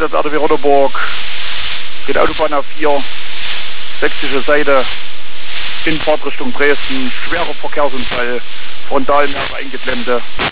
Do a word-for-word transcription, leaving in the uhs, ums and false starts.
Einsatz R T W Roterburg, geht Autobahn A vier, sächsische Seite, in Fahrtrichtung Dresden, schwerer Verkehrsunfall, Frontalmerk eingeklemmte.